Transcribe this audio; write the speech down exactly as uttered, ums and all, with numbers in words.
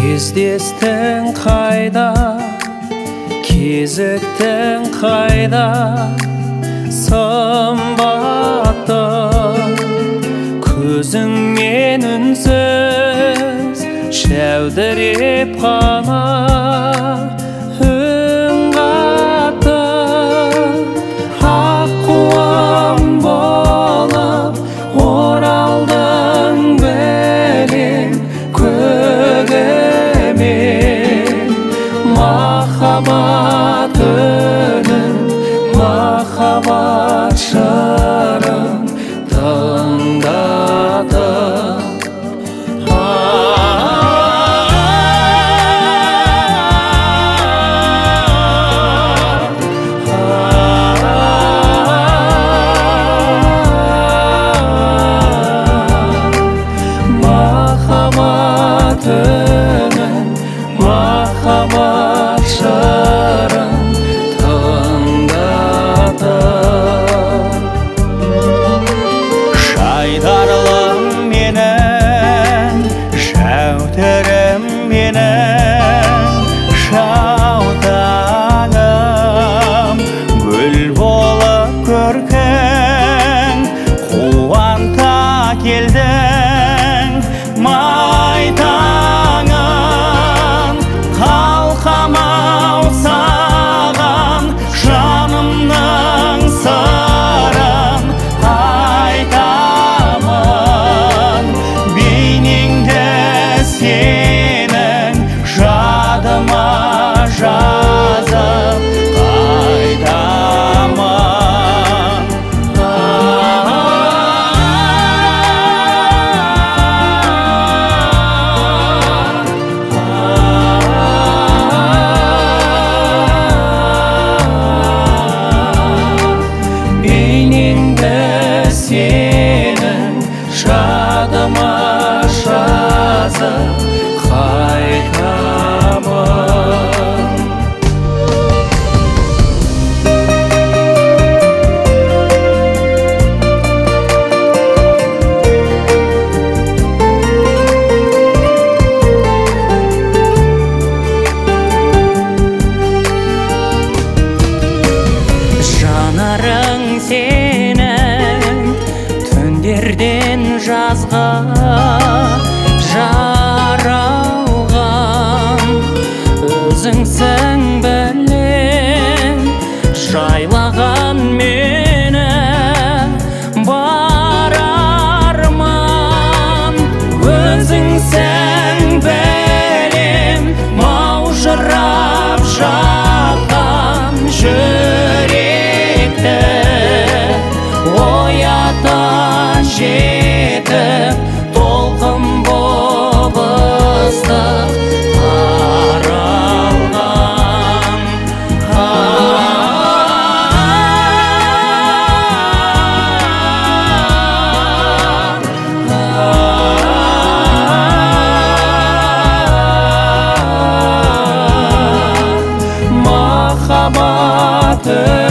Кездестің қайда, кезіктің қайда, сымбатты көзіңнен үнсіз шәудіреп қана үн қатты. Аққуым болып оралдың бәлем көгіме, махаббат үнін, махаббат жырын тыңдатып. Махаббат үнін, махаббат жырын тыңдатып. Жайдарлым менің, жәудірім менің, жаутаңым, гүл болып көркің, қуанта келдің майтаңын. Қалқамау саған жанымның сырын айтамын. Бейнеңді сенің жадыма жазып қайтамын. Бейнеңді сенің жадыма жазып қайтамын. Жанарың сенің түндерден жазға жаралған, өзіңсің білем жайлаған мені бар арман. Өзіңсің білем маужырап жатқан жүректі, оята жетіп толқын боп ыстық таралған. Махаббат